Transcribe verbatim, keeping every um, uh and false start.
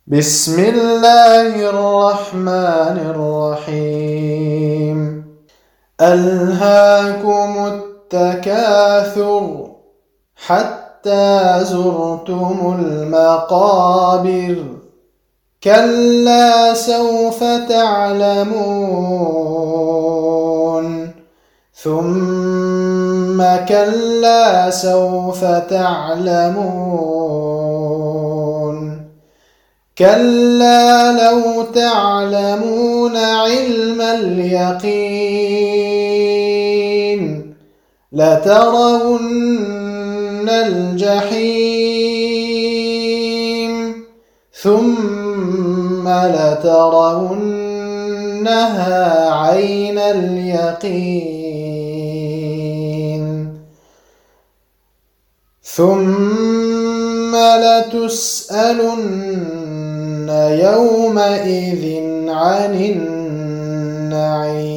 بسم الله الرحمن الرحيم. ألهاكم التكاثر حتى زرتم المقابر كلا سوف تعلمون ثم كلا سوف تعلمون كلا لو تعلمون علم اليقين لترون الجحيم ثم لترونها عين اليقين ثم لتسألن يومئذ عن النعيم.